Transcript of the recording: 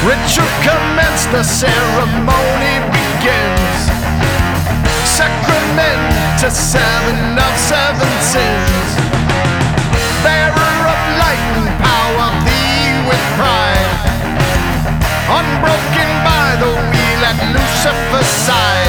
Ritual commence, the ceremony begins. Sacrament to seven of seven sins. Bearer of light and power, thee with pride, unbroken by the wheel at Lucifer's side.